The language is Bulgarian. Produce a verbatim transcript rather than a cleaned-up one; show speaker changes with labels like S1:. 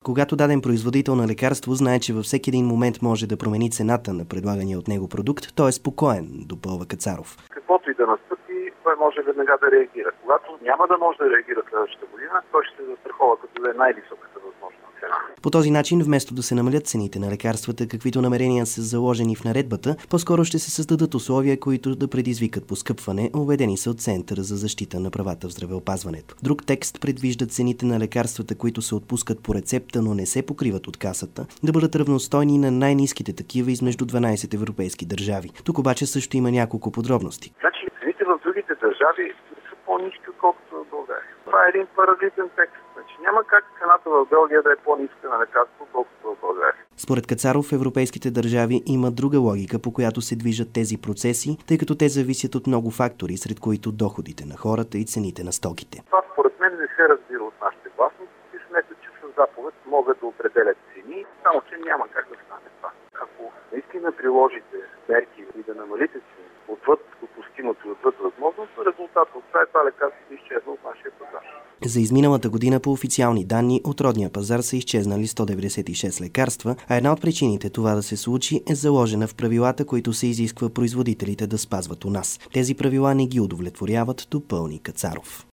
S1: Когато даден производител на лекарство знае, че във всеки един момент може да промени цената на предлагания от него продукт, той е спокоен, допълва Кацаров.
S2: Каквото и да настъпи, той може веднага да реагира. Когато няма да може да реагира следващата година, той ще се застрахова, като да е най-високата възможна цена.
S1: По този начин, вместо да се намалят цените на лекарствата, каквито намерения са заложени в наредбата, по-скоро ще се създадат условия, които да предизвикат поскъпване, убедени са от Центъра за защита на правата в здравеопазването. Друг текст предвижда цените на лекарствата, които се отпускат по рецепта, но не се покриват от касата, да бъдат равностойни на най-ниските такива измежду дванайсет европейски държави. Тук обаче също има няколко подробности.
S2: Значи, цените в другите държави са по-ниски, отколкото в България. Това е един паразитен текст. Значи, няма как цената в Белгия да е по-ниска на лекарство, колкото в България.
S1: Според Кацаров, европейските държави имат друга логика, по която се движат тези процеси, тъй като те зависят от много фактори, сред които доходите на хората и цените на стоките.
S2: Това според мен не се разбира от нашите властници. Те смятат, че с заповед могат да определят цени, само че няма как да стане това. Ако наистина приложите мерки и да намалите цени отвъд допустимото и отвъд възможното, резултатът от това е това лекарство да изчезва от нашия пазар.
S1: За изминалата година по официални данни от родния пазар са изчезнали сто деветдесет и шест лекарства, а една от причините това да се случи е заложена в правилата, които се изисква производителите да спазват у нас. Тези правила не ги удовлетворяват, допълни Кацаров.